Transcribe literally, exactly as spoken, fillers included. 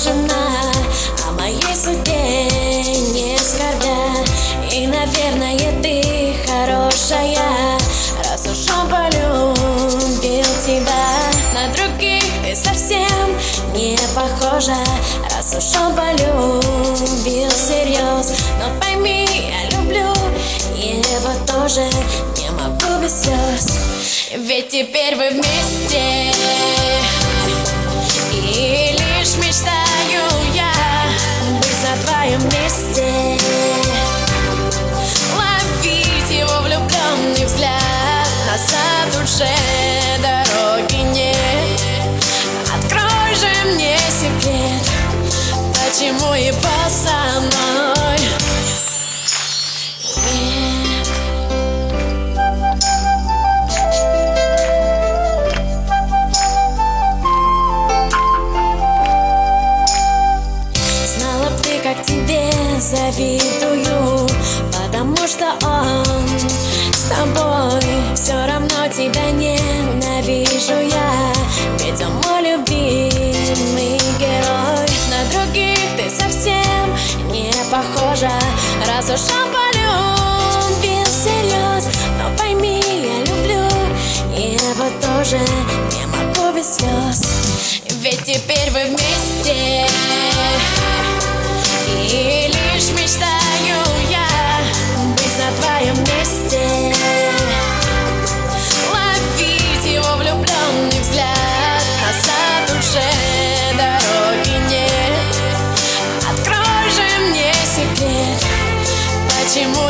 тишина, о моей судьбе не скорбя. И, наверное, ты хорошая, раз уж он полюбил тебя. На других ты совсем не похожа, раз уж он полюбил всерьез. Но пойми, я люблю его тоже, не могу без слез. Ведь теперь вы вместе, и лишь мечтаю я быть на твоем месте, ловить его влюбленный взгляд. Назад уже дороги нет. Открой же мне секрет, почему его со мной нет. Знала б ты, как тебе завидую, потому что он с тобой. Все равно тебя ненавижу я, ведь он мой любимый герой. На других ты совсем не похожа, раз уж он полюбил всерьез. Но пойми, я люблю его тоже, не могу без слез. Ведь теперь вы вместе, и лишь мечтаю я быть на твоем месте, ловить его влюбленный взгляд. Назад уже дороги нет. Открой же мне секрет, почему